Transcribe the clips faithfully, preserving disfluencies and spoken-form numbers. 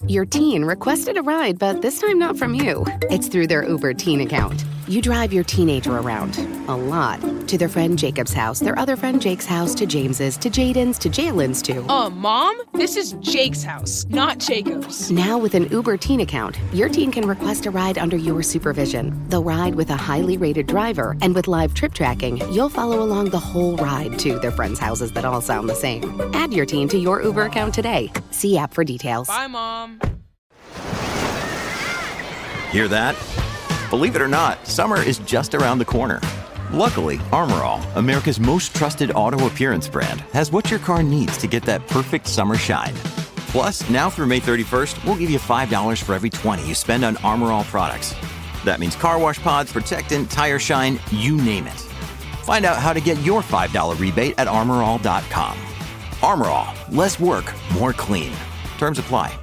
Your teen requested a ride, but this time not from you. It's through their Uber teen account. You drive your teenager around, a lot, to their friend Jacob's house, their other friend Jake's house, to James's, to Jaden's, to Jalen's, to... Uh, Mom, this is Jake's house, not Jacob's. Now with an Uber teen account, your teen can request a ride under your supervision. They'll ride with a highly rated driver, and with live trip tracking, you'll follow along the whole ride to their friends' houses that all sound the same. Add your teen to your Uber account today. See app for details. Bye, Mom. Hear that? Believe it or not, summer is just around the corner. Luckily, Armor All, America's most trusted auto appearance brand, has what your car needs to get that perfect summer shine. Plus, now through May thirty-first, we'll give you five dollars for every twenty you spend on Armor All products. That means car wash pods, protectant, tire shine, you name it. Find out how to get your five dollars rebate at armor all dot com. Armor All, less work, more clean. Terms apply.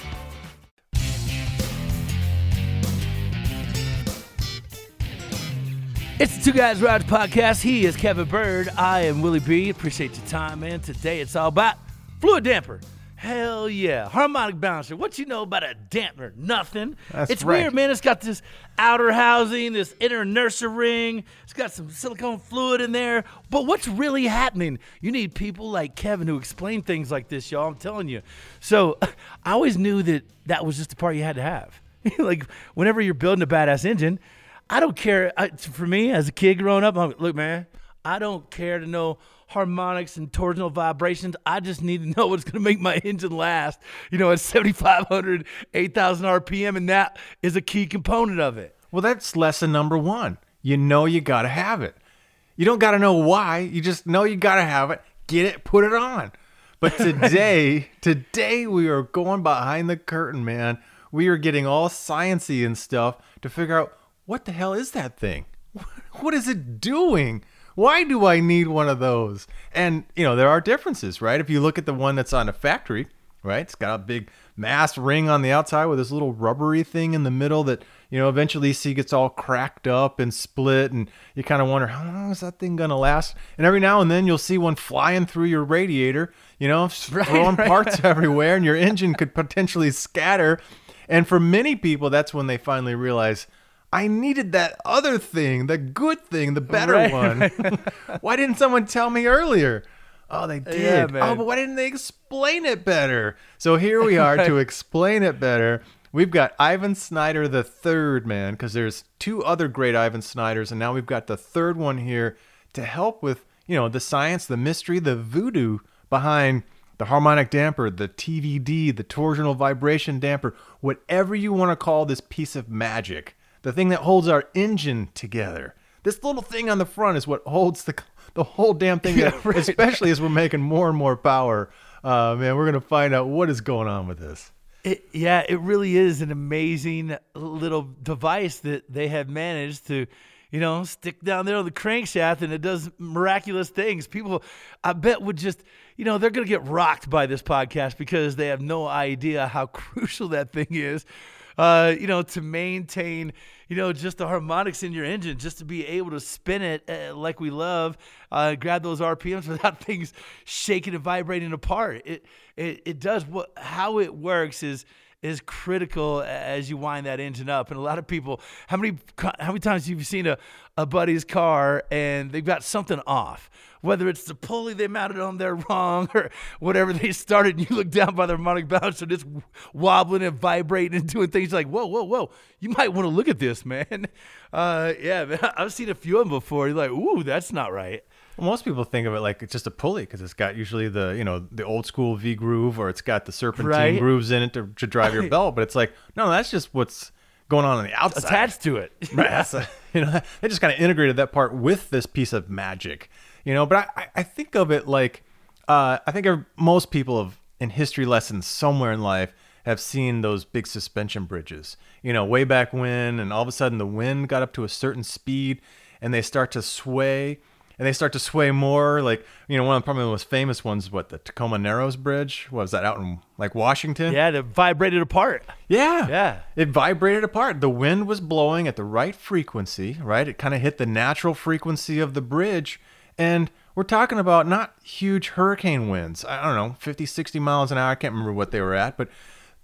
It's the Two Guys Garage Podcast. He is Kevin Bird. I am Willie B. Appreciate your time, man. Today it's all about fluid damper. Hell yeah. Harmonic balancer. What you know about a dampener? Nothing. That's it's right. weird, man. It's got this outer housing, this inner inertia ring. It's got some silicone fluid in there. But what's really happening? You need people like Kevin who explain things like this, y'all. I'm telling you. So I always knew that that was just the part you had to have. Like whenever you're building a badass engine, I don't care. I, for me, as a kid growing up, I'm like, look, man, I don't care to know harmonics and torsional vibrations. I just need to know what's going to make my engine last, you know, at seventy-five hundred, eight thousand R P M, and that is a key component of it. Well, that's lesson number one. You know you got to have it. You don't got to know why. You just know you got to have it. Get it, put it on. But today, today we are going behind the curtain, man. We are getting all sciencey and stuff to figure out, what the hell is that thing? What is it doing? Why do I need one of those? And, you know, there are differences, right? If you look at the one that's on a factory, right? It's got a big mass ring on the outside with this little rubbery thing in the middle that, you know, eventually you see gets all cracked up and split. And you kind of wonder, how long is that thing going to last? And every now and then you'll see one flying through your radiator, you know, Right, throwing right, parts right. everywhere, and your engine could potentially scatter. And for many people, that's when they finally realize, I needed that other thing, the good thing, the better Right, one. right. Why didn't someone tell me earlier? Oh, they did. Yeah, man. Oh, but why didn't they explain it better? So here we are Right. to explain it better. We've got Ivan Snyder the third, man, because there's two other great Ivan Snyders, and now we've got the third one here to help with, you know, the science, the mystery, the voodoo behind the harmonic damper, the T V D, the torsional vibration damper, whatever you want to call this piece of magic. The thing that holds our engine together. This little thing on the front is what holds the the whole damn thing, Yeah, together, right. especially as we're making more and more power. Uh, man, we're going to find out what is going on with this. It, yeah, it really is an amazing little device that they have managed to, you know, stick down there on the crankshaft, and it does miraculous things. People, I bet, would just, you know, they're going to get rocked by this podcast because they have no idea how crucial that thing is, uh, you know, to maintain, you know, just the harmonics in your engine, just to be able to spin it uh, like we love, uh, grab those R P Ms without things shaking and vibrating apart. It it it does what how it works is is critical as you wind that engine up. And a lot of people, how many how many times have you seen a, a buddy's car and they've got something off? Whether it's the pulley they mounted on there wrong or whatever they started, and you look down by the harmonic balancer, it's wobbling and vibrating and doing things like, whoa, whoa, whoa, you might want to look at this, man. Uh, yeah, man, I've seen a few of them before. You're like, ooh, that's not right. Well, most people think of it like it's just a pulley because it's got usually the, you know, the old school V groove, or it's got the serpentine Right. grooves in it to, to drive your belt. But it's like, no, that's just what's going on on the outside. Attached to it. Right. That's a, you know, they just kind of integrated that part with this piece of magic, you know. But I, I think of it like, uh, I think of most people have in history lessons somewhere in life have seen those big suspension bridges, you know, way back when, and all of a sudden the wind got up to a certain speed and they start to sway. And they start to sway more, like, you know, one of the probably the most famous ones, what, the Tacoma Narrows Bridge? What was that, out in, like, Washington? Yeah, it vibrated apart. Yeah. Yeah. It vibrated apart. The wind was blowing at the right frequency, right? It kind of hit the natural frequency of the bridge. And we're talking about not huge hurricane winds. I don't know, fifty, sixty miles an hour. I can't remember what they were at. But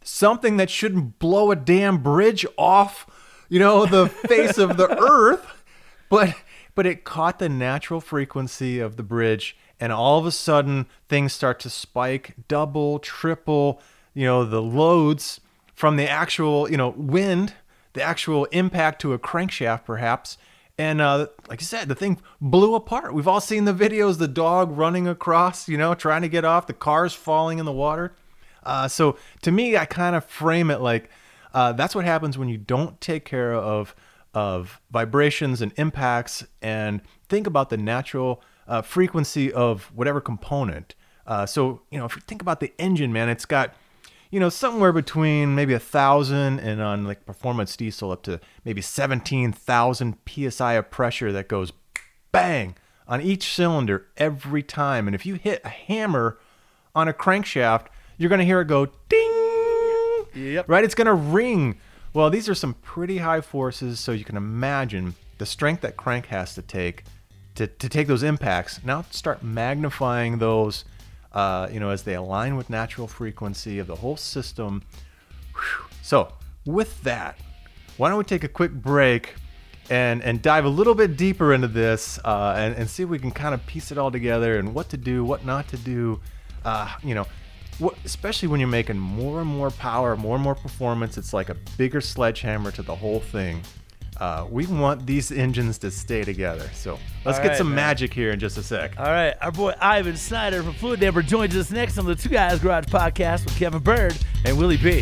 something that shouldn't blow a damn bridge off, you know, the face of the earth. But but it caught the natural frequency of the bridge, and all of a sudden things start to spike, double, triple, you know, the loads from the actual, you know, wind, the actual impact to a crankshaft perhaps. And uh, like I said, the thing blew apart. We've all seen the videos, the dog running across, you know, trying to get off, the cars falling in the water. Uh, so to me, I kind of frame it like uh, that's what happens when you don't take care of of vibrations and impacts and think about the natural uh, frequency of whatever component. Uh, so, you know, if you think about the engine, man, it's got, you know, somewhere between maybe a thousand and on like performance diesel up to maybe seventeen thousand P S I of pressure that goes bang on each cylinder every time. And if you hit a hammer on a crankshaft, you're going to hear it go ding, Yep. right? It's going to ring. Well, these are some pretty high forces, so you can imagine the strength that crank has to take to, to take those impacts. Now start magnifying those, uh, you know, as they align with natural frequency of the whole system. Whew. So with that, why don't we take a quick break and, and dive a little bit deeper into this uh, and, and see if we can kind of piece it all together and what to do, what not to do, uh, you know, What, especially when you're making more and more power, more and more performance. It's like a bigger sledgehammer to the whole thing. Uh, we want these engines to stay together. So let's All get right, some man. magic here in just a sec. All right, our boy Ivan Snyder from Fluid Damper joins us next on the Two Guys Garage podcast with Kevin Bird and Willie B.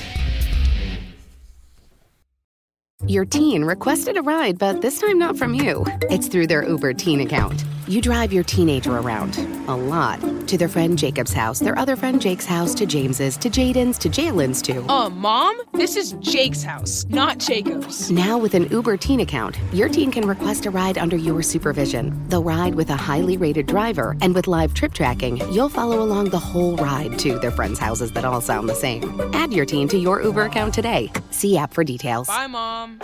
Your teen requested a ride, but this time not from you. It's through their Uber teen account. You drive your teenager around, a lot, to their friend Jacob's house, their other friend Jake's house, to James's, to Jaden's, to Jalen's, to... Uh, Mom, this is Jake's house, not Jacob's. Now with an Uber teen account, your teen can request a ride under your supervision. They'll ride with a highly rated driver, and with live trip tracking, you'll follow along the whole ride to their friends' houses that all sound the same. Add your teen to your Uber account today. See app for details. Bye, Mom.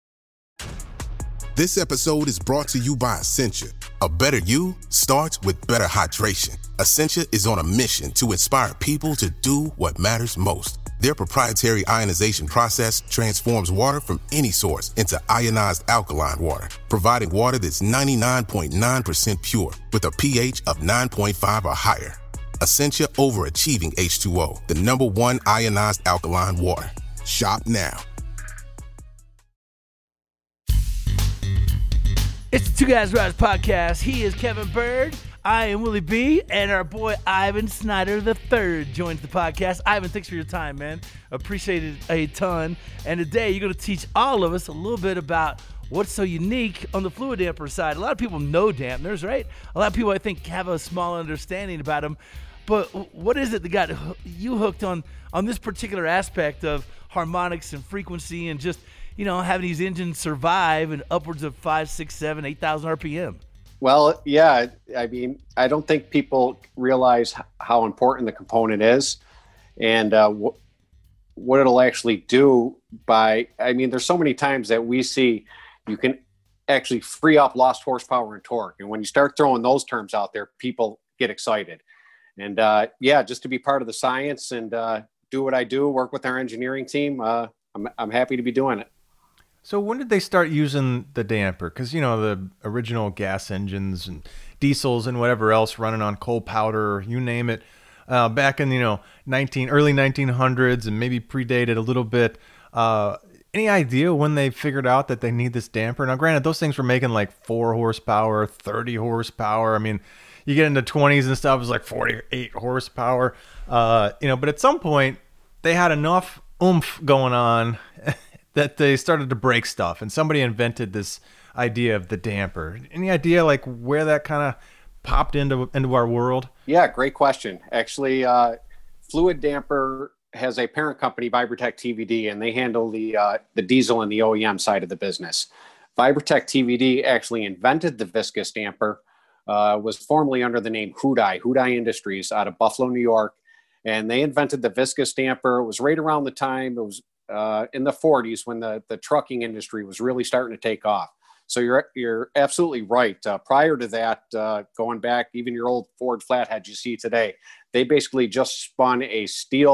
This episode is brought to you by Essentia. A better you starts with better hydration. Essentia is on a mission to inspire people to do what matters most. Their proprietary ionization process transforms water from any source into ionized alkaline water, providing water that's ninety-nine point nine percent pure with a pH of nine point five or higher. Essentia Overachieving H two O, the number one ionized alkaline water. Shop now. It's the Two Guys Garage podcast. He is Kevin Bird. I am Willie B. And our boy Ivan Snyder the third joins the podcast. Ivan, thanks for your time, man. Appreciate it a ton. And today you're going to teach all of us a little bit about what's so unique on the fluid damper side. A lot of people know dampeners, right? A lot of people, I think, have a small understanding about them. But what is it that got you hooked on, on this particular aspect of harmonics and frequency and just, you know, having these engines survive in upwards of five, six, seven, eight thousand R P M? Well, yeah, I mean, I don't think people realize how important the component is and uh, wh- what it'll actually do by, I mean, there's so many times that we see you can actually free up lost horsepower and torque. And when you start throwing those terms out there, people get excited. And uh, yeah, just to be part of the science and uh, do what I do, work with our engineering team, uh, I'm, I'm happy to be doing it. So when did they start using the damper? Because, you know, the original gas engines and diesels and whatever else running on coal powder, you name it, uh, back in, you know, nineteen early nineteen hundreds and maybe predated a little bit. Uh, any idea when they figured out that they need this damper? Now, granted, those things were making like four horsepower, thirty horsepower. I mean, you get into twenties and stuff, it's like forty-eight horsepower. Uh, you know, but at some point, they had enough oomph going on that they started to break stuff, and somebody invented this idea of the damper. Any idea like where that kind of popped into into our world? Yeah, great question. Actually, uh, Fluid Damper has a parent company, Vibratech T V D, and they handle the uh, the diesel and the O E M side of the business. Vibratech T V D actually invented the viscous damper, uh, was formerly under the name Hudai, Hudai Industries out of Buffalo, New York. And they invented the viscous damper. It was right around the time, it was uh, in the forties when the, the trucking industry was really starting to take off. So you're you're absolutely right. Uh, prior to that, uh, going back, even your old Ford Flathead you see today, they basically just spun a steel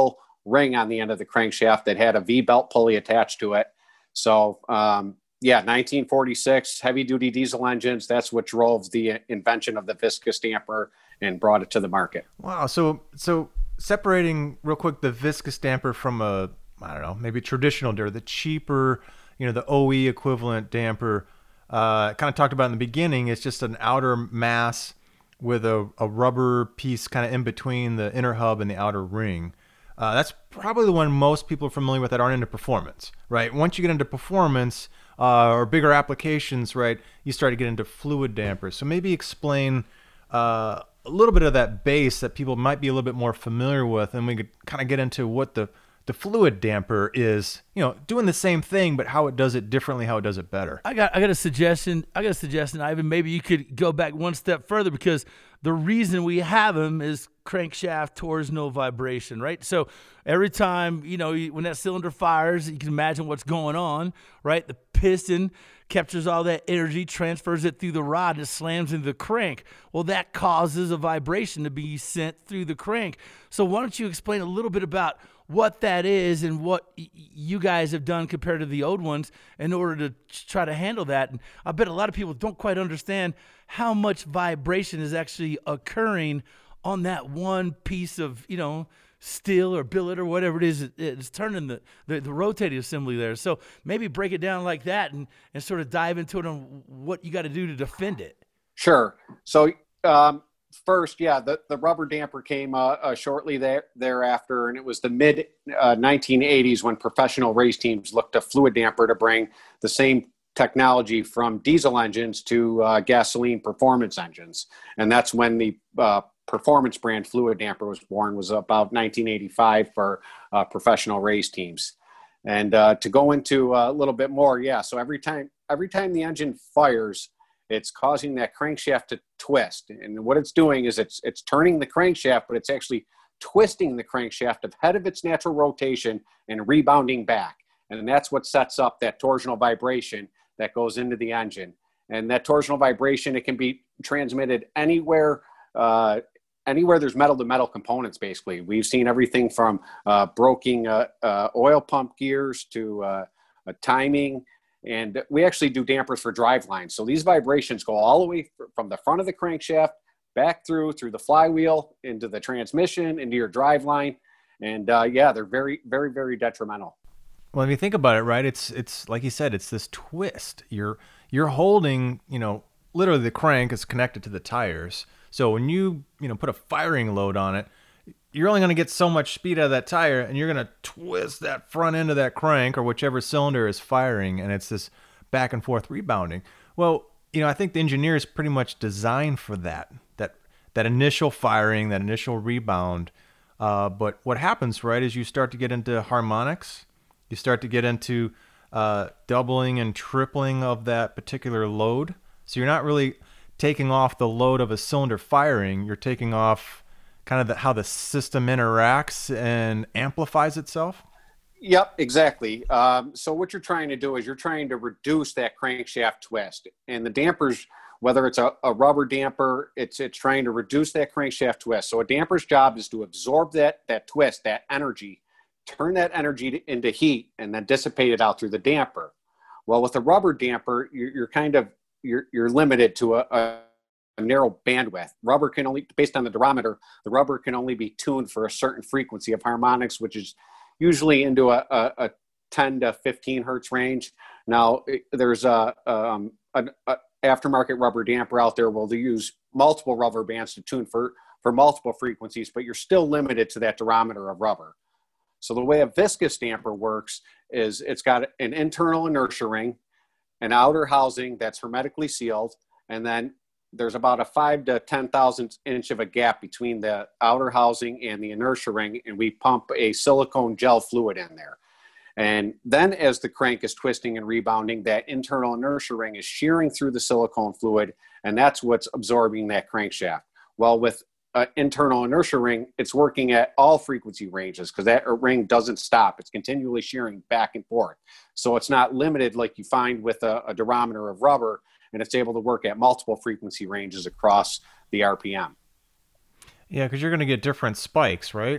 ring on the end of the crankshaft that had a V-belt pulley attached to it. So, um, yeah, nineteen forty-six, heavy-duty diesel engines. That's what drove the invention of the viscous damper and brought it to the market. Wow. So, so separating real quick the viscous damper from a, I don't know, maybe traditional damper, the cheaper, you know, the O E equivalent damper, uh, kind of talked about in the beginning. It's just an outer mass with a, a rubber piece kind of in between the inner hub and the outer ring. Uh, that's probably the one most people are familiar with that aren't into performance, right? Once you get into performance uh, or bigger applications, right, you start to get into fluid dampers. So maybe explain uh, a little bit of that base that people might be a little bit more familiar with, and we could kind of get into what the the fluid damper is, you know, doing the same thing, but how it does it differently, how it does it better. I got I got a suggestion. I got a suggestion, Ivan. Maybe you could go back one step further, because the reason we have them is crankshaft torsional vibration, right? So every time, you know, when that cylinder fires, you can imagine what's going on, right? The piston captures all that energy, transfers it through the rod, and it slams into the crank. Well, that causes a vibration to be sent through the crank. So why don't you explain a little bit about what that is and what y- you guys have done compared to the old ones in order to try to handle that. And I bet a lot of people don't quite understand how much vibration is actually occurring on that one piece of, you know, steel or billet or whatever it is. It's turning the, the, the rotating assembly there. So maybe break it down like that and, and sort of dive into it on what you got to do to defend it. Sure. So, um, First, yeah, the, the rubber damper came uh, uh, shortly there, thereafter, and it was the mid uh, nineteen eighties when professional race teams looked to fluid damper to bring the same technology from diesel engines to uh, gasoline performance engines. And that's when the uh, performance brand fluid damper was born, was about nineteen eighty-five for uh, professional race teams. And uh, to go into a little bit more, yeah, so every time every time the engine fires, it's causing that crankshaft to twist. And what it's doing is it's it's turning the crankshaft, but it's actually twisting the crankshaft ahead of its natural rotation and rebounding back. And that's what sets up that torsional vibration that goes into the engine. And that torsional vibration, it can be transmitted anywhere, uh, anywhere there's metal-to-metal components, basically. We've seen everything from uh, broken uh, uh, oil pump gears to uh, uh, timing. And we actually do dampers for drive lines. So these vibrations go all the way from the front of the crankshaft back through, through the flywheel, into the transmission, into your drive line. And uh, yeah, they're very, very, very detrimental. Well, if you think about it, right, it's, it's like you said, it's this twist. You're, you're holding, you know, literally the crank is connected to the tires. So when you, you know, put a firing load on it, you're only going to get so much speed out of that tire, and you're going to twist that front end of that crank or whichever cylinder is firing, and it's this back and forth rebounding. Well, you know, I think the engineer is pretty much designed for that, that that initial firing, that initial rebound. Uh, but what happens, right, is you start to get into harmonics. You start to get into uh, doubling and tripling of that particular load. So you're not really taking off the load of a cylinder firing. You're taking off kind of the, how the system interacts and amplifies itself? Yep, exactly. Um, so what you're trying to do is you're trying to reduce that crankshaft twist. And the dampers, whether it's a, a rubber damper, it's it's trying to reduce that crankshaft twist. So a damper's job is to absorb that that twist, that energy, turn that energy to, into heat, and then dissipate it out through the damper. Well, with a rubber damper, you're, you're kind of you're you're limited to a, a a narrow bandwidth. Rubber can only, based on the durometer, the rubber can only be tuned for a certain frequency of harmonics, which is usually into a, a, a ten to fifteen hertz range. Now, there's a, um, an a aftermarket rubber damper out there where they use multiple rubber bands to tune for, for multiple frequencies, but you're still limited to that durometer of rubber. So the way a viscous damper works is it's got an internal inertia ring, an outer housing that's hermetically sealed, and then there's about a five to ten thousandth inch of a gap between the outer housing and the inertia ring, and we pump a silicone gel fluid in there. And then as the crank is twisting and rebounding, that internal inertia ring is shearing through the silicone fluid, and that's what's absorbing that crankshaft. Well, with an internal inertia ring, it's working at all frequency ranges because that ring doesn't stop. It's continually shearing back and forth. So it's not limited like you find with a, a durometer of rubber, and it's able to work at multiple frequency ranges across the R P M. Yeah, because you're going to get different spikes, right?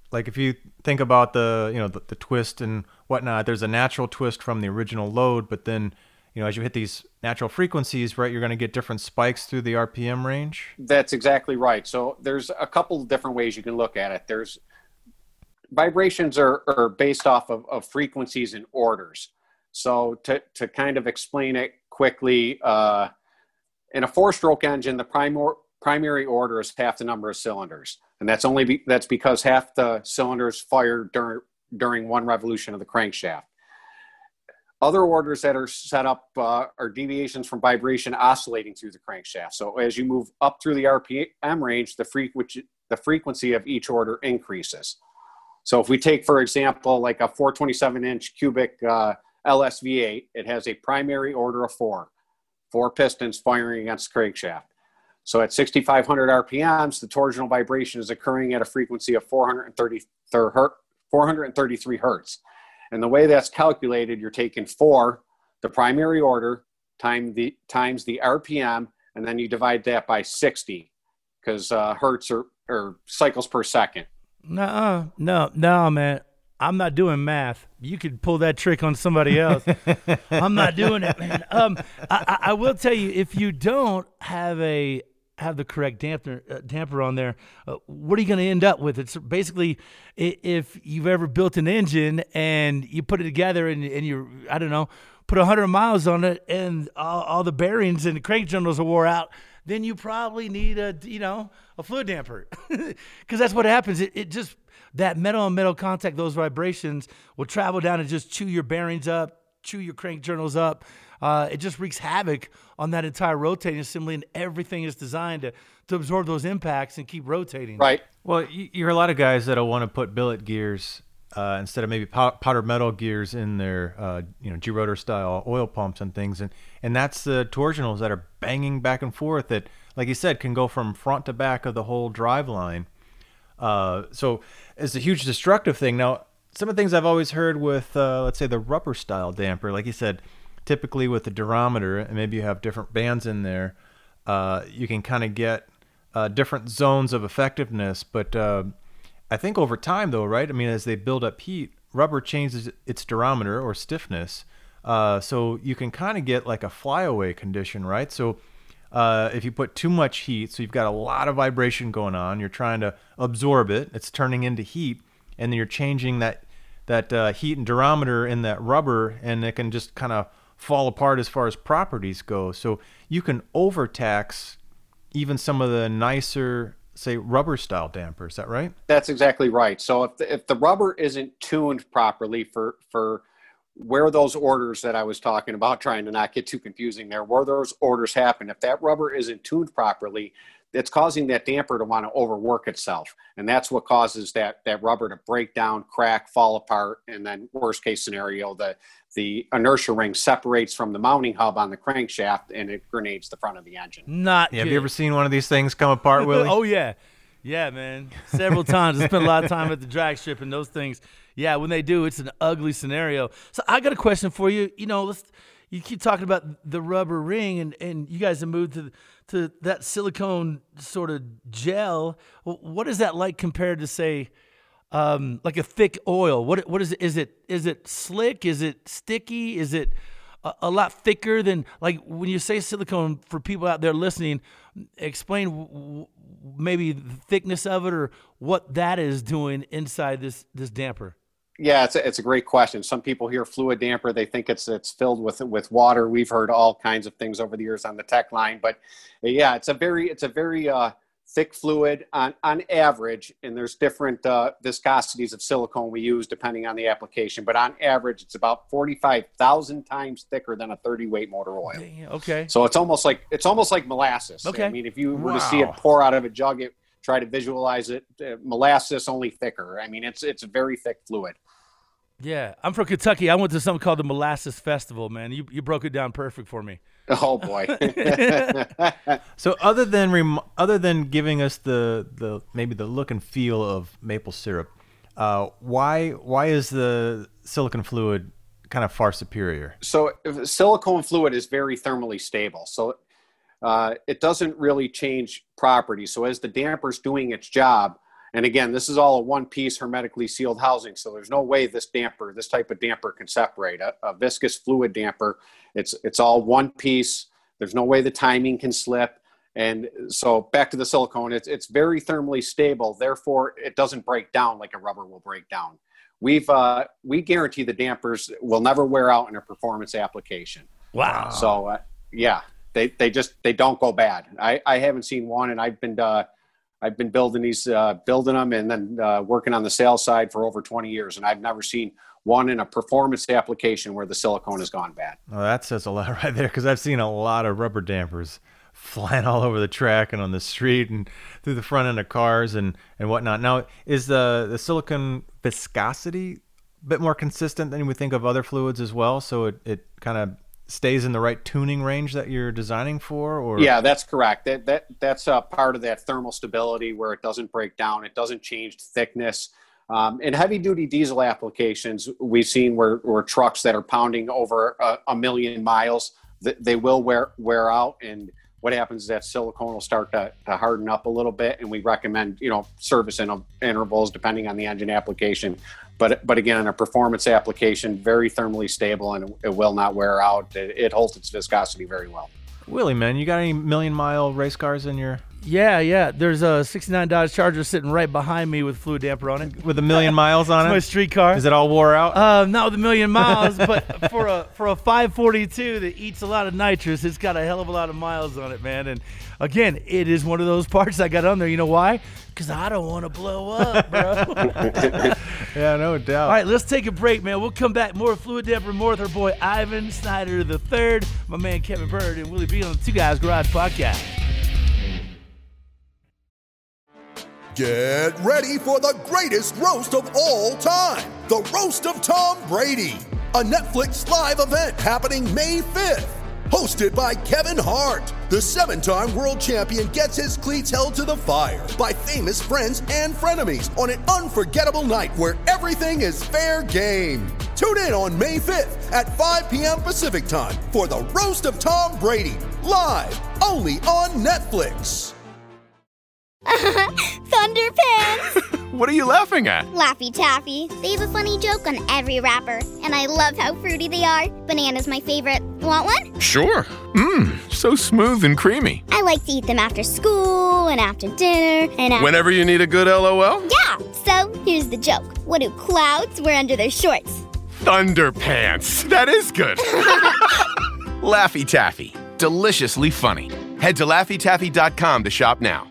like if you think about the, you know, the, the twist and whatnot, there's a natural twist from the original load, but then, you know, as you hit these natural frequencies, right, you're going to get different spikes through the R P M range. That's exactly right. So there's a couple of different ways you can look at it. There's vibrations are, are based off of, of frequencies and orders. So to, to kind of explain it quickly, uh, in a four-stroke engine, the primor, primary order is half the number of cylinders. And that's only be, that's because half the cylinders fire during, during one revolution of the crankshaft. Other orders that are set up uh, are deviations from vibration oscillating through the crankshaft. So as you move up through the R P M range, the frequency, the frequency of each order increases. So if we take, for example, like a four twenty-seven inch cubic uh, L S V eight, it has a primary order of four, four pistons firing against the crankshaft. So at sixty-five hundred R P Ms, the torsional vibration is occurring at a frequency of four hundred thirty-three hertz. And the way that's calculated, you're taking four, the primary order, time the, times the R P M, and then you divide that by sixty, because uh, hertz or, or cycles per second. No, no, no, man. I'm not doing math. You could pull that trick on somebody else. I'm not doing it, man. Um, I, I will tell you, if you don't have a have the correct damper uh, damper on there, uh, what are you going to end up with? It's basically, if you've ever built an engine and you put it together and and you, I don't know, put one hundred miles on it and all, all the bearings and the crank journals are wore out, then you probably need a, you know, a fluid damper, because that's what happens. It, it just, that metal on metal contact, those vibrations will travel down and just chew your bearings up, chew your crank journals up. Uh, it just wreaks havoc on that entire rotating assembly, and everything is designed to, to absorb those impacts and keep rotating. Right. Well, you, you hear a lot of guys that'll want to put billet gears uh, instead of maybe pow- powder metal gears in their, uh, you know, G-rotor style oil pumps and things, and and that's the torsionals that are banging back and forth that, like you said, can go from front to back of the whole drive line. Uh, so it's a huge destructive thing. Now, some of the things I've always heard with, uh, let's say, the rubber style damper, like you said, typically with the durometer, and maybe you have different bands in there, uh, you can kind of get uh, different zones of effectiveness. But uh, I think over time, though, right? I mean, as they build up heat, rubber changes its durometer or stiffness. Uh, so you can kind of get like a flyaway condition, right? So uh, if you put too much heat, so you've got a lot of vibration going on, you're trying to absorb it, it's turning into heat, and then you're changing that that uh, heat and durometer in that rubber, and it can just kind of fall apart as far as properties go. So you can overtax even some of the nicer, say, rubber style dampers. Is that right? That's exactly right. So if the, if the rubber isn't tuned properly for for where those orders that I was talking about, trying to not get too confusing there, where those orders happen, if that rubber isn't tuned properly, it's causing that damper to want to overwork itself. And that's what causes that, that rubber to break down, crack, fall apart. And then worst case scenario, the, the inertia ring separates from the mounting hub on the crankshaft and it grenades the front of the engine. Not Yeah, have good. you ever seen one of these things come apart, Willie? Oh, yeah. Yeah, man. Several times. I spent a lot of time at the drag strip, and those things, yeah, when they do, it's an ugly scenario. So I got a question for you. You know, let's you keep talking about the rubber ring, and, and you guys have moved to to that silicone sort of gel. What is that like compared to, say, um, like a thick oil? What what is it? Is it is it slick? Is it sticky? Is it a, a lot thicker than, like, when you say silicone, for people out there listening, explain w- maybe the thickness of it or what that is doing inside this this damper. Yeah, it's a, it's a great question. Some people hear fluid damper, they think it's it's filled with with water. We've heard all kinds of things over the years on the tech line, but yeah, it's a very it's a very uh, thick fluid on on average, and there's different uh, viscosities of silicone we use depending on the application. But on average, it's about forty-five thousand times thicker than a thirty weight motor oil. Okay. So it's almost like it's almost like molasses. Okay. I mean, if you were Wow. to see it pour out of a jug, it try to visualize it. Uh, molasses, only thicker. I mean, it's it's a very thick fluid. Yeah, I'm from Kentucky. I went to something called the Molasses Festival, man. You you broke it down perfect for me. Oh boy. So other than rem- other than giving us the, the maybe the look and feel of maple syrup, uh, why why is the silicone fluid kind of far superior? So if silicone fluid is very thermally stable. So uh, it doesn't really change properties. So as the damper's doing its job, And again, this is all a one-piece hermetically sealed housing, so there's no way this damper, this type of damper can separate. A, a viscous fluid damper, it's it's all one piece. There's no way the timing can slip. And so back to the silicone, it's it's very thermally stable. Therefore, it doesn't break down like a rubber will break down. We've uh, we guarantee the dampers will never wear out in a performance application. Wow. So uh, yeah, they they just they don't go bad. I, I haven't seen one, and I've been uh, I've been building these uh, building them and then uh, working on the sales side for over twenty years, and I've never seen one in a performance application where the silicone has gone bad. Well, that says a lot right there, because I've seen a lot of rubber dampers flying all over the track and on the street and through the front end of cars and, and whatnot. Now, is the, the silicone viscosity a bit more consistent than you would think of other fluids as well? So it, it kind of stays in the right tuning range that you're designing for? Or yeah, that's correct. That that That's a part of that thermal stability where it doesn't break down. It doesn't change thickness. Um, in heavy-duty diesel applications, we've seen where, where trucks that are pounding over a, a million miles, th- they will wear wear out. And what happens is that silicone will start to, to harden up a little bit. And we recommend, you know, service in, intervals depending on the engine application. But but again, in a performance application, very thermally stable, and it, it will not wear out. It, it holds its viscosity very well. Willie, man, you got any million-mile race cars in your... Yeah, yeah. There's a sixty-nine Dodge Charger sitting right behind me with fluid damper on it. With a million miles on It's it? my street car. Is it all wore out? Uh, not with a million miles, but for a for a five forty-two that eats a lot of nitrous, it's got a hell of a lot of miles on it, man. And again, it is one of those parts I got on there. You know why? Because I don't want to blow up, bro. Yeah, no doubt. All right, let's take a break, man. We'll come back. More fluid damper, more with our boy Ivan Snyder the third, my man Kevin Bird, and Willie B on the Two Guys Garage Podcast. Get ready for the greatest roast of all time, the Roast of Tom Brady, a Netflix live event happening May fifth. Hosted by Kevin Hart, the seven-time world champion gets his cleats held to the fire by famous friends and frenemies on an unforgettable night where everything is fair game. Tune in on May fifth at five p.m. Pacific time for the Roast of Tom Brady, live only on Netflix. Thunderpants! What are you laughing at? Laffy Taffy. They have a funny joke on every wrapper, and I love how fruity they are. Banana's my favorite. Want one? Sure. Mmm, so smooth and creamy. I like to eat them after school and after dinner and after... Whenever you need a good LOL? Yeah, so here's the joke. What do clouds wear under their shorts? Thunderpants. That is good. Laffy Taffy. Deliciously funny. Head to Laffy Taffy dot com to shop now.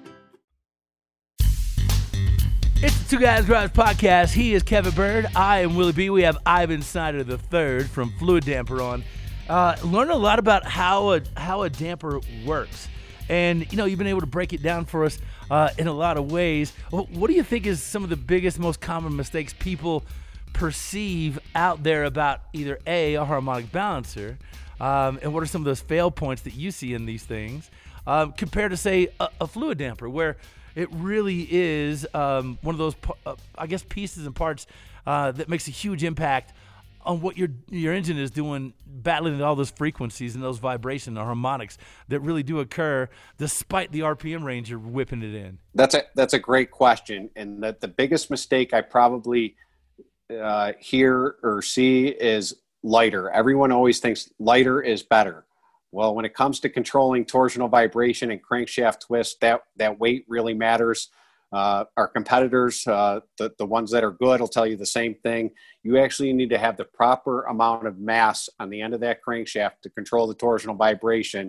It's the Two Guys Garage Podcast. He is Kevin Bird. I am Willie B. We have Ivan Snyder the third from Fluid Damper on. Uh, learn a lot about how a how a damper works, and you know you've been able to break it down for us uh, in a lot of ways. What do you think is some of the biggest, most common mistakes people perceive out there about either A, a harmonic balancer, um, and what are some of those fail points that you see in these things um, compared to say a, a fluid damper where it really is um, one of those, uh, I guess, pieces and parts uh, that makes a huge impact on what your your engine is doing, battling all those frequencies and those vibrations, the harmonics that really do occur despite the R P M range you're whipping it in. That's a that's a great question, and that the biggest mistake I probably uh, hear or see is lighter. Everyone always thinks lighter is better. Well, when it comes to controlling torsional vibration and crankshaft twist, that, that weight really matters. Uh, our competitors, uh, the, the ones that are good, will tell you the same thing. You actually need to have the proper amount of mass on the end of that crankshaft to control the torsional vibration,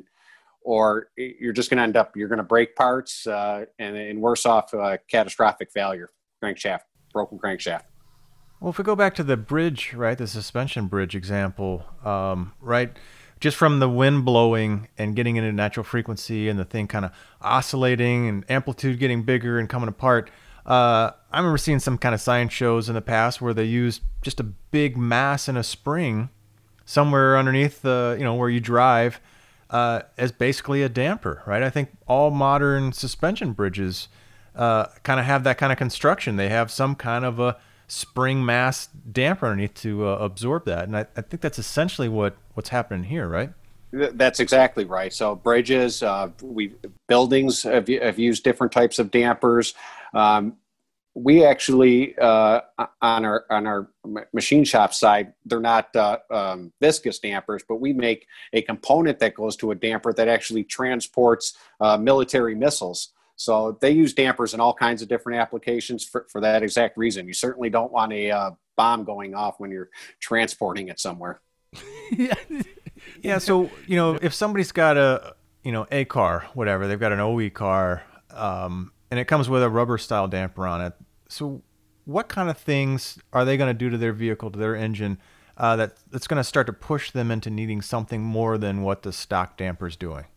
or you're just going to end up, you're going to break parts uh, and, and worse off, uh, catastrophic failure, crankshaft, broken crankshaft. Well, if we go back to the bridge, right, the suspension bridge example, um, right, just from the wind blowing and getting into natural frequency and the thing kind of oscillating and amplitude getting bigger and coming apart. Uh, I remember seeing some kind of science shows in the past where they used just a big mass in a spring somewhere underneath the, you know, where you drive uh, as basically a damper, right? I think all modern suspension bridges uh, kind of have that kind of construction. They have some kind of a spring mass damper underneath to uh, absorb that. And I, I think that's essentially what, what's happening here, right? That's exactly right. So bridges, uh, we buildings have, have used different types of dampers. Um, we actually uh, on our on our machine shop side, they're not uh, um, viscous dampers, but we make a component that goes to a damper that actually transports uh, military missiles. So they use dampers in all kinds of different applications for, for that exact reason. You certainly don't want a uh, bomb going off when you're transporting it somewhere. Yeah. So, you know, if somebody's got a, you know, a car, whatever, they've got an O E car, um, and it comes with a rubber style damper on it. So what kind of things are they going to do to their vehicle, to their engine, uh, that that's going to start to push them into needing something more than what the stock damper is doing?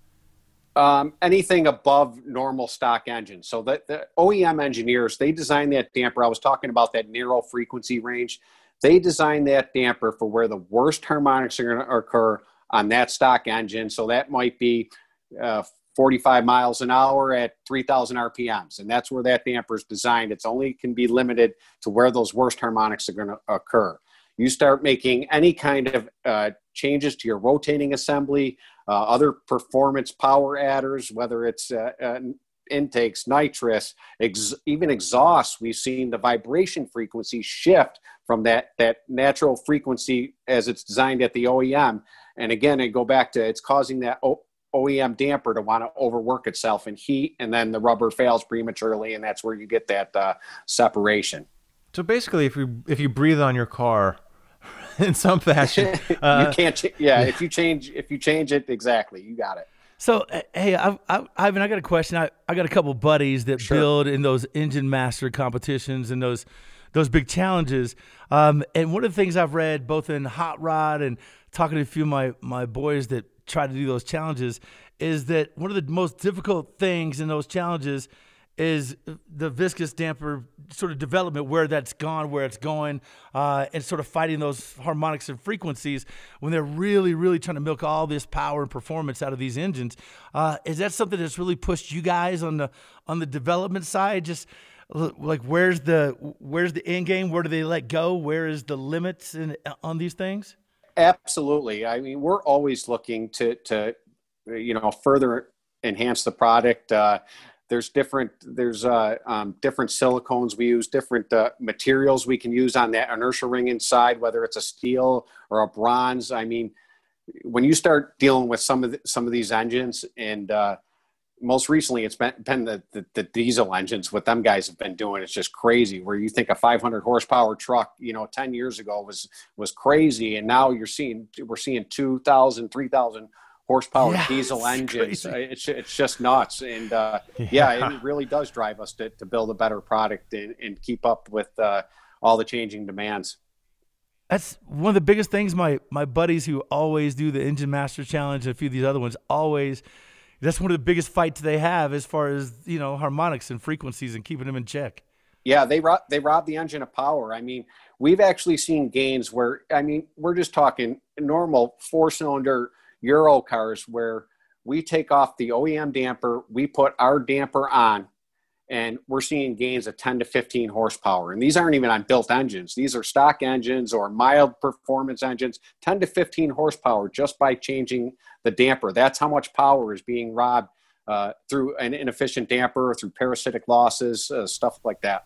Um, anything above normal stock engine. So the, the O E M engineers, they designed that damper. I was talking about that narrow frequency range. They designed that damper for where the worst harmonics are going to occur on that stock engine. So that might be uh, forty-five miles an hour at three thousand R P Ms. And that's where that damper is designed. It's only can be limited to where those worst harmonics are going to occur. You start making any kind of uh, changes to your rotating assembly, uh, other performance power adders, whether it's uh, uh, intakes, nitrous, ex- even exhausts, we've seen the vibration frequency shift from that, that natural frequency as it's designed at the O E M. And again, I go back to it's causing that o- OEM damper to want to overwork itself in heat, and then the rubber fails prematurely, and that's where you get that uh, separation. So basically, if you if you breathe on your car in some fashion, uh, you can't. Ch- yeah, if you change if you change it, exactly, you got it. So, hey, I, I, Ivan, I got a question. I, I got a couple buddies that Sure. build in those engine master competitions and those those big challenges. Um, and one of the things I've read, both in Hot Rod and talking to a few of my, my boys that try to do those challenges, is that one of the most difficult things in those challenges is the viscous damper sort of development, where that's gone, where it's going, uh, and sort of fighting those harmonics and frequencies when they're really, really trying to milk all this power and performance out of these engines. Uh, is that something that's really pushed you guys on the on the development side? Just like where's the where's the end game? Where do they let go? Where is the limits in, on these things? Absolutely. I mean, we're always looking to to you know further enhance the product. Uh, There's different, there's uh, um, different silicones we use, different uh, materials we can use on that inertia ring inside, whether it's a steel or a bronze. I mean, when you start dealing with some of the, some of these engines, and uh, most recently it's been, been the, the, the diesel engines, what them guys have been doing, it's just crazy. Where you think a five hundred horsepower truck, you know, ten years ago was was crazy, and now you're seeing we're seeing two thousand, three thousand horsepower yeah, diesel it's engines. crazy. It's it's just nuts. And uh, yeah. yeah, it really does drive us to, to build a better product and, and keep up with uh, all the changing demands. That's one of the biggest things my, my buddies who always do the Engine Master Challenge and a few of these other ones always, that's one of the biggest fights they have as far as, you know, harmonics and frequencies and keeping them in check. Yeah, they rob, they rob the engine of power. I mean, we've actually seen gains where, I mean, we're just talking normal four-cylinder Euro cars where we take off the O E M damper, we put our damper on, and we're seeing gains of ten to fifteen horsepower. And these aren't even on built engines. These are stock engines or mild performance engines, ten to fifteen horsepower just by changing the damper. That's how much power is being robbed uh, through an inefficient damper or through parasitic losses, uh, stuff like that.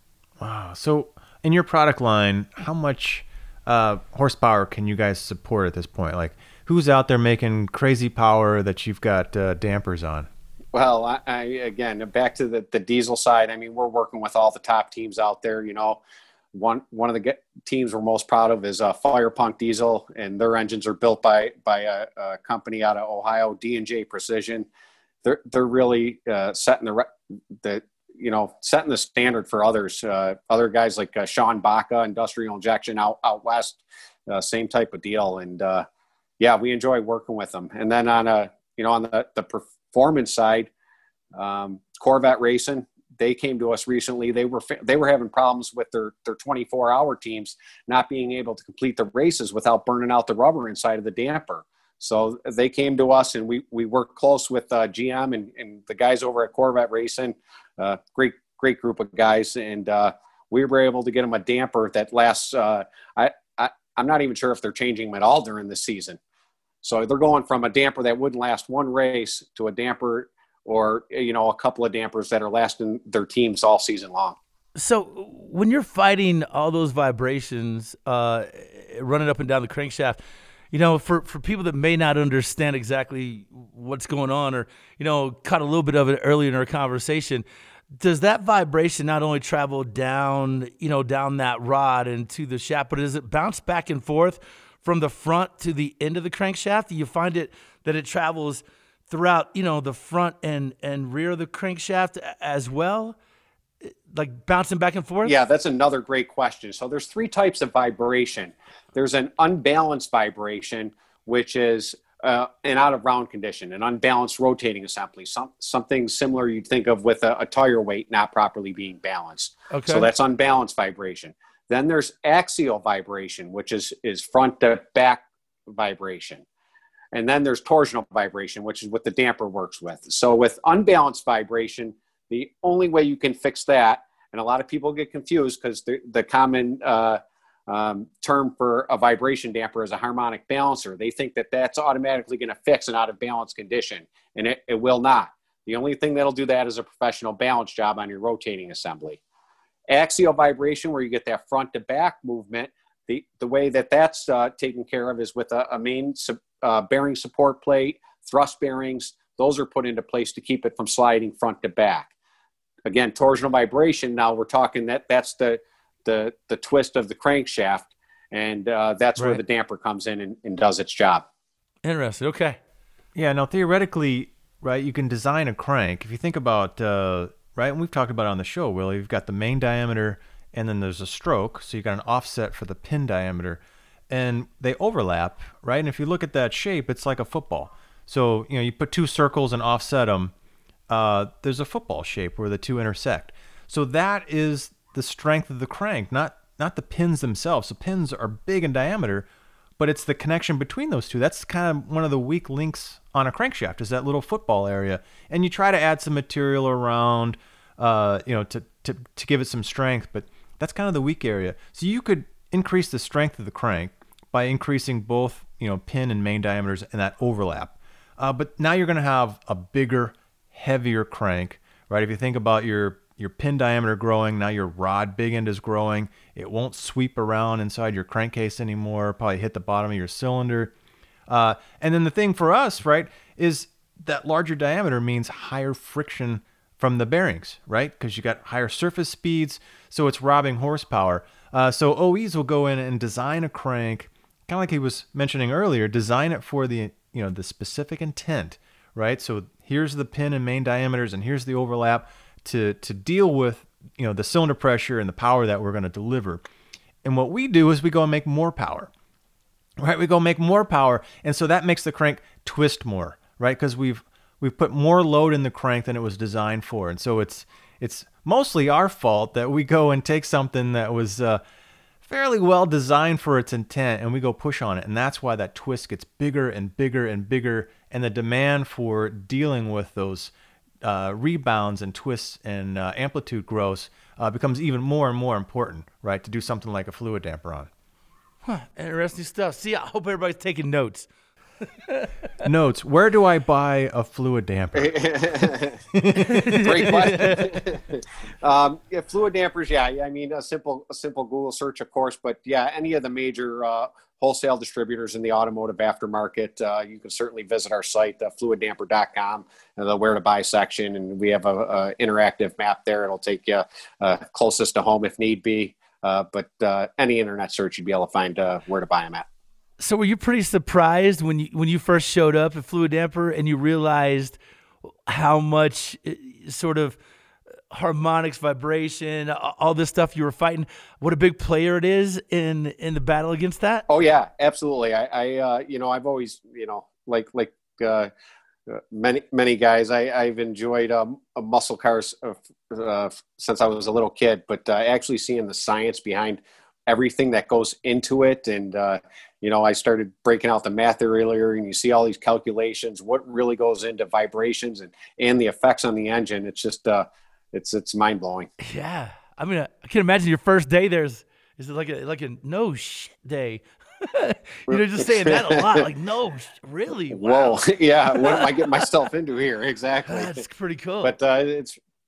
Wow. So in your product line, how much uh, horsepower can you guys support at this point? Like, who's out there making crazy power that you've got uh, dampers on? Well, I, I again, back to the, the diesel side. I mean, we're working with all the top teams out there. You know, one one of the get, teams we're most proud of is uh, Firepunk Diesel, and their engines are built by by a, a company out of Ohio, D and J Precision. They're they're really uh, setting the the you know setting the standard for others. Uh, other guys like uh, Sean Baca, Industrial Injection out out west, uh, same type of deal, and. Uh, Yeah, we enjoy working with them. And then on a, you know, on the, the performance side, um, Corvette Racing, they came to us recently. They were they were having problems with their their twenty-four hour teams not being able to complete the races without burning out the rubber inside of the damper. So they came to us, and we we worked close with uh, G M and, and the guys over at Corvette Racing. Uh, great great group of guys, and uh, we were able to get them a damper that lasts. Uh, I, I I'm not even sure if they're changing them at all during the season. So they're going from a damper that wouldn't last one race to a damper or, you know, a couple of dampers that are lasting their teams all season long. So when you're fighting all those vibrations, uh, running up and down the crankshaft, you know, for, for people that may not understand exactly what's going on, or, you know, caught a little bit of it earlier in our conversation, does that vibration not only travel down, you know, down that rod and to the shaft, but does it bounce back and forth from the front to the end of the crankshaft? Do you find it that it travels throughout, you know, the front and, and rear of the crankshaft as well? Like bouncing back and forth? Yeah, that's another great question. So there's three types of vibration. There's an unbalanced vibration, which is uh, an out of round condition, an unbalanced rotating assembly, some, something similar you'd think of with a, a tire weight not properly being balanced. Okay. So that's unbalanced vibration. Then there's axial vibration, which is, is front to back vibration. And then there's torsional vibration, which is what the damper works with. So with unbalanced vibration, the only way you can fix that, and a lot of people get confused because the, the common uh, um, term for a vibration damper is a harmonic balancer. They think that that's automatically going to fix an out of balance condition, and it, it will not. The only thing that'll do that is a professional balance job on your rotating assembly. Axial vibration, where you get that front to back movement, the, the way that that's uh, taken care of is with a, a main uh, bearing support plate, thrust bearings. Those are put into place to keep it from sliding front to back. Again, torsional vibration, now we're talking that that's the the, the twist of the crankshaft, and uh, that's right where the damper comes in and, and does its job. Interesting. Okay. Yeah, now theoretically, right, you can design a crank. If you think about, uh, right, and we've talked about it on the show, Willie, you've got the main diameter, and then there's a stroke, so you've got an offset for the pin diameter, and they overlap, right? And if you look at that shape, it's like a football. So, you know, you put two circles and offset them, uh, there's a football shape where the two intersect. So that is the strength of the crank, not not the pins themselves. So pins are big in diameter, but it's the connection between those two. That's kind of one of the weak links on a crankshaft, is that little football area. And you try to add some material around, uh, you know, to, to, to give it some strength, but that's kind of the weak area. So you could increase the strength of the crank by increasing both, you know, pin and main diameters and that overlap. Uh, but now you're going to have a bigger, heavier crank, right? If you think about your your pin diameter growing, now your rod big end is growing. It won't sweep around inside your crankcase anymore, probably hit the bottom of your cylinder. Uh, and then the thing for us, right, is that larger diameter means higher friction from the bearings, right? Because you got higher surface speeds, so it's robbing horsepower. Uh, so O Es will go in and design a crank, kind of like he was mentioning earlier, design it for the, you know, the specific intent, right? So here's the pin and main diameters, and here's the overlap to to deal with, you know, the cylinder pressure and the power that we're going to deliver. And what we do is we go and make more power, right? We go make more power, and so that makes the crank twist more, right? Because we've we've put more load in the crank than it was designed for, and so it's it's mostly our fault that we go and take something that was uh, fairly well designed for its intent, and we go push on it, and that's why that twist gets bigger and bigger and bigger, and the demand for dealing with those uh, rebounds and twists and uh, amplitude growths uh, becomes even more and more important, right, to do something like a fluid damper on. Huh, interesting stuff. See, I hope everybody's taking notes. Notes. Where do I buy a fluid damper? Great question. um, yeah, fluid dampers, yeah. I mean, a simple, a simple Google search, of course, but yeah, any of the major uh, wholesale distributors in the automotive aftermarket, uh, you can certainly visit our site, uh, fluid damper dot com, uh, the where to buy section, and we have a, a interactive map there. It'll take you uh, closest to home if need be, uh, but uh, any internet search, you'd be able to find uh, where to buy them at. So were you pretty surprised when you when you first showed up at Fluid Damper and you realized how much sort of harmonics, vibration, all this stuff you were fighting, what a big player it is in in the battle against that? Oh yeah, absolutely. I, I uh, you know, I've always, you know, like like uh, many many guys, I, I've enjoyed um, muscle cars uh, uh, since I was a little kid, but uh, actually seeing the science behind everything that goes into it, and uh, you know, I started breaking out the math earlier, and you see all these calculations, what really goes into vibrations and, and the effects on the engine. It's just, uh, it's, it's mind blowing. Yeah. I mean, I can imagine your first day there's, is it like a, like a no shit day? You know, just saying that a lot, like, no, really? Wow. Whoa. Yeah. What am I getting myself into here? Exactly. That's pretty cool. But uh, it's,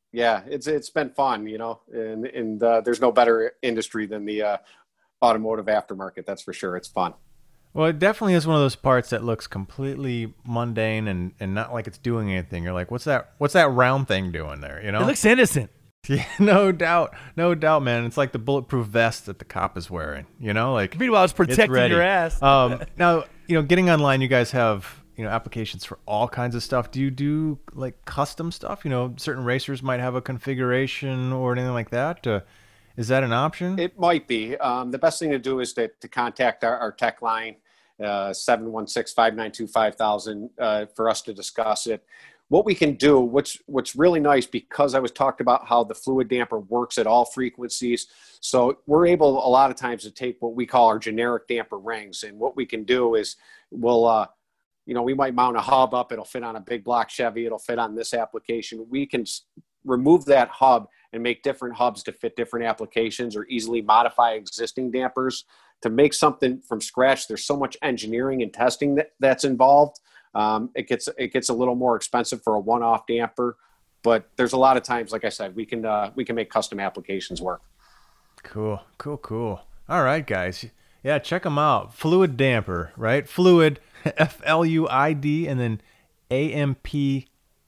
Yeah, it's it's been fun, you know, and and uh, there's no better industry than the uh, automotive aftermarket. That's for sure. It's fun. Well, it definitely is one of those parts that looks completely mundane and, and not like it's doing anything. You're like, what's that? What's that round thing doing there? You know, It looks innocent. yeah, no doubt, no doubt, man. It's like the bulletproof vest that the cop is wearing. You know, like Meanwhile, it's protecting ready. your ass. um, now, you know, getting online, you guys have you know applications for all kinds of stuff. Do you do like custom stuff? You know, certain racers might have a configuration or anything like that. Uh, Is that an option? It might be. Um, the best thing to do is to, to contact our, our tech line, uh, seven one six, five nine two, five thousand, uh, for us to discuss it. What we can do, what's, what's really nice, because I was talked about how the fluid damper works at all frequencies. So we're able a lot of times to take what we call our generic damper rings. And what we can do is we'll, uh, you know, we might mount a hub up. It'll fit on a big block Chevy. It'll fit on this application. We can s- remove that hub and make different hubs to fit different applications, or easily modify existing dampers to make something from scratch. There's so much engineering and testing that, that's involved. Um, it gets it gets a little more expensive for a one-off damper, but there's a lot of times, like I said, we can uh, we can make custom applications work. Cool, cool, cool. All right, guys. Yeah, check them out. Fluid damper, right? Fluid, F L U I D, and then A M P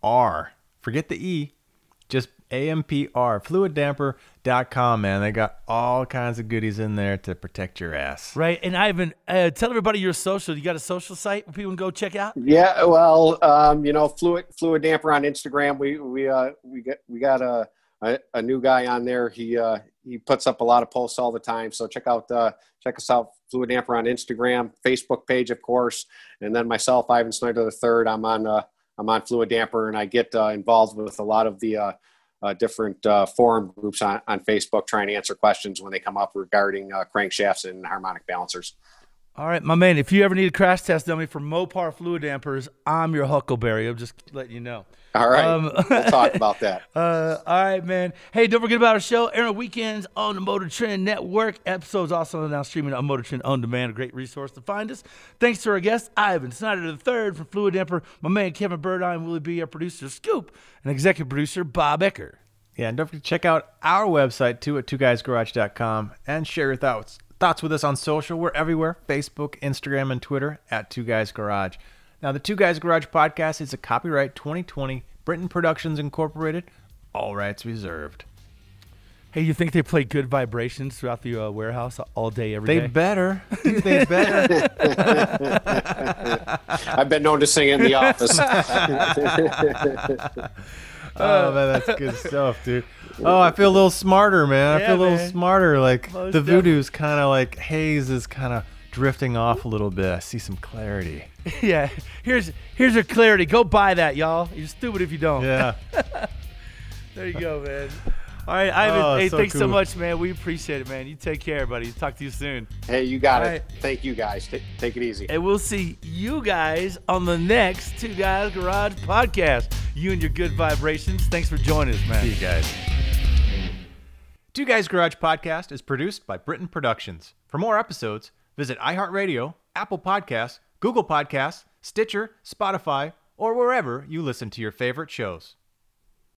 R. Forget the E, just A M P R. fluid damper dot com, man. They got all kinds of goodies in there to protect your ass. Right. And Ivan, uh, tell everybody your social. You got a social site where people can go check out? Yeah, well, um, you know, fluid fluid damper on Instagram. We we uh we got we got a a, a new guy on there. He uh he puts up a lot of posts all the time. So check out uh check us out, Fluid Damper on Instagram, Facebook page, of course, and then myself, Ivan Snyder the third. I'm on uh I'm on Fluid Damper, and I get uh, involved with a lot of the uh, uh different uh, forum groups on on Facebook, trying to answer questions when they come up regarding uh, crankshafts and harmonic balancers. All right, my man, if you ever need a crash test dummy for Mopar fluid dampers, I'm your Huckleberry. I'm just letting you know. All right, Um, we'll talk about that. Uh, all right, man. Hey, don't forget about our show, airing weekends on the Motor Trend Network. Episodes also now streaming on Motor Trend On Demand, a great resource to find us. Thanks to our guest, Ivan Snyder the third from Fluid Damper, my man Kevin Burdine, Willie B, our producer, Scoop, and executive producer, Bob Ecker. Yeah, and don't forget to check out our website, too, at two guys garage dot com, and share your thoughts. Thoughts with us on social. We're everywhere, Facebook, Instagram, and Twitter at Two Guys Garage. Now, the Two Guys Garage podcast is a copyright twenty twenty Britton Productions Incorporated. All rights reserved. Hey, you think they play Good Vibrations throughout the uh, warehouse all day, every They day? better. Dude, they better. I've been known to sing in the office. Oh, man, that's good stuff, dude. Oh, I feel a little smarter, man. I Yeah, feel a little man. smarter. Like, Most the voodoo's kind of like, haze is kind of drifting off a little bit. I see some clarity. Yeah, here's here's your clarity. Go buy that, y'all. You're stupid if you don't. Yeah. There you go, man. All right, Ivan. Oh, hey, so thanks so cool. much, man. We appreciate it, man. You take care, buddy. Talk to you soon. Hey, you got All it. right. Thank you, guys. Take, take it easy. And we'll see you guys on the next Two Guys Garage podcast. You and your good vibrations. Thanks for joining us, man. See you guys. Two Guys Garage podcast is produced by Britton Productions. For more episodes, visit iHeartRadio, Apple Podcasts, Google Podcasts, Stitcher, Spotify, or wherever you listen to your favorite shows.